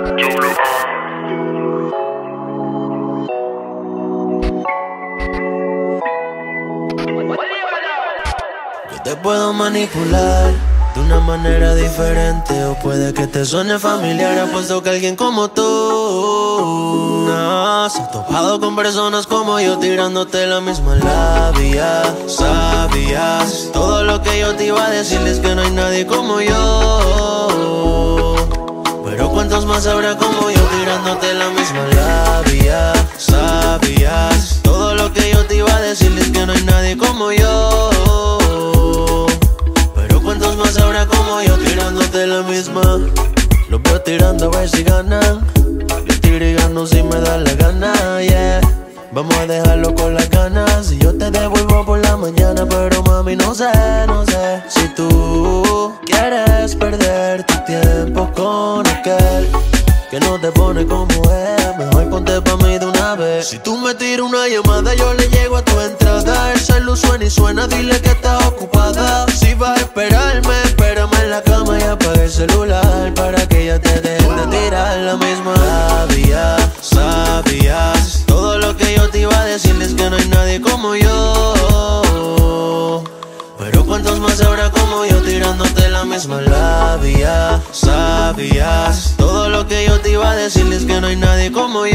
Yo te puedo manipular de una manera diferente, o puede que te suene familiar. Apuesto que alguien como tú no se ha topado con personas como yo tirándote la misma labia. Sabías todo lo que yo te iba a decirles, que no hay nadie como yo. Pero cuántos más habrá como yo tirándote la misma labia. Sabías todo lo que yo te iba a decirles, que no hay nadie como yo. ¿Cuántos más habrá como yo tirándote la misma? Los veo tirando a ver si ganan. Yo tiro y gano si me da la gana, yeah. Vamos a dejarlo con las ganas. Y yo te devuelvo por la mañana, pero mami no sé si tú quieres perder tu tiempo con aquel que no te pone como es. Mejor ponte pa' mí de una vez. Si tú me tiras una llamada, yo le llego a tu entrada. El celu suena y suena, dile que estás ocupada. Si vas a esperarme, espérame en la cama y apaga el celular, para que ya te dejen de tirar la misma. Sabías todo lo que yo te iba a decirles, que no hay nadie como yo. Pero cuántos más habrá como yo tirándote la misma labia. Sabías todo lo que yo te iba a decirles, que no hay nadie como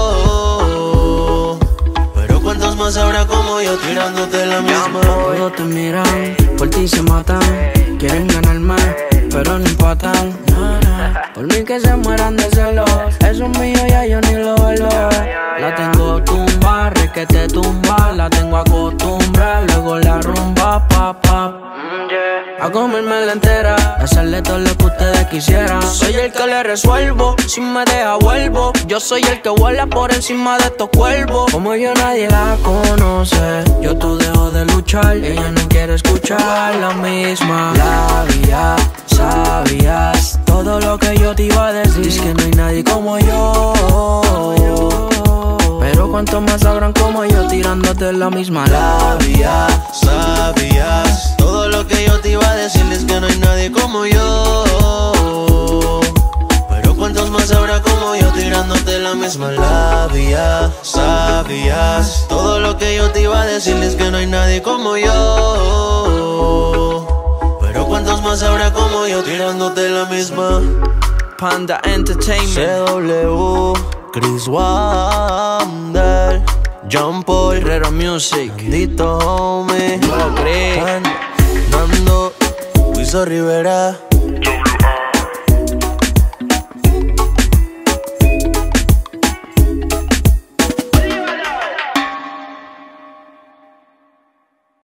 yo. Pero cuántos más habrá como yo tirándote la misma. Todos te miran, por ti se matan. Quieren ganarme, pero no empatan. Por mí que se mueran de celos, eso es mío, ya yo ni lo valoro. La tengo tumba, que te tumba. La tengo acostumbrada, luego la rumba, a comerme la entera, hacerle todo lo que ustedes quisieran. Soy el que le resuelvo, si me deja vuelvo. Yo soy el que vuela por encima de estos cuervos. Como yo nadie la conoce, yo tú dejo de luchar. Ella no quiere escuchar la misma labia. Sabías todo lo que yo te iba a decir, es que no hay nadie como yo. Pero cuántos más sabrán como yo tirándote la misma labia. Sabías todo lo que yo te iba a decirles, que no hay nadie como yo. Pero cuántos más habrá como yo tirándote la misma labia. Sabías todo lo que yo te iba a decirles, que no hay nadie como yo. Pero cuántos más habrá como yo tirándote la misma. Panda Entertainment, CW, Chris Wander, John Paul, Herrero Music, Dito Homie, no lo crees. Nando, Wiso Rivera.